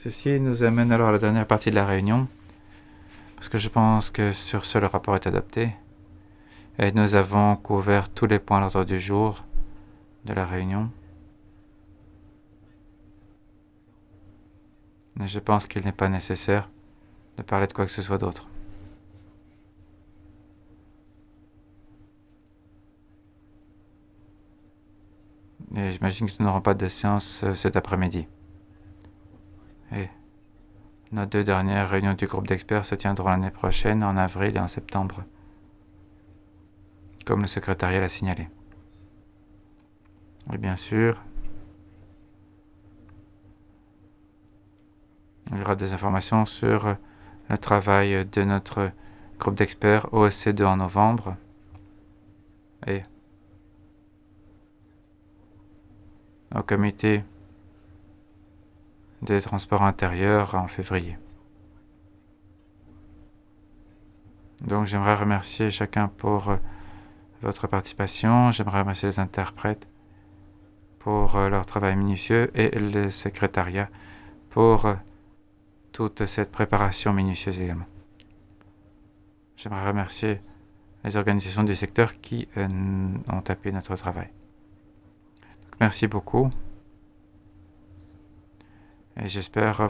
Ceci nous amène alors à la dernière partie de la réunion, parce que je pense que sur ce, le rapport est adopté. Et nous avons couvert tous les points à l'ordre du jour de la réunion. Et je pense qu'il n'est pas nécessaire de parler de quoi que ce soit d'autre. Et j'imagine que nous n'aurons pas de séance cet après-midi. Et nos deux dernières réunions du groupe d'experts se tiendront l'année prochaine, en avril et en septembre, comme le secrétariat l'a signalé. Et bien sûr, il y aura des informations sur le travail de notre groupe d'experts OSC2 en novembre et au comité des transports intérieurs en février. Donc j'aimerais remercier chacun pour votre participation. J'aimerais remercier les interprètes pour leur travail minutieux et le secrétariat pour toute cette préparation minutieuse également. J'aimerais remercier les organisations du secteur qui ont appuyé notre travail. Donc, merci beaucoup et j'espère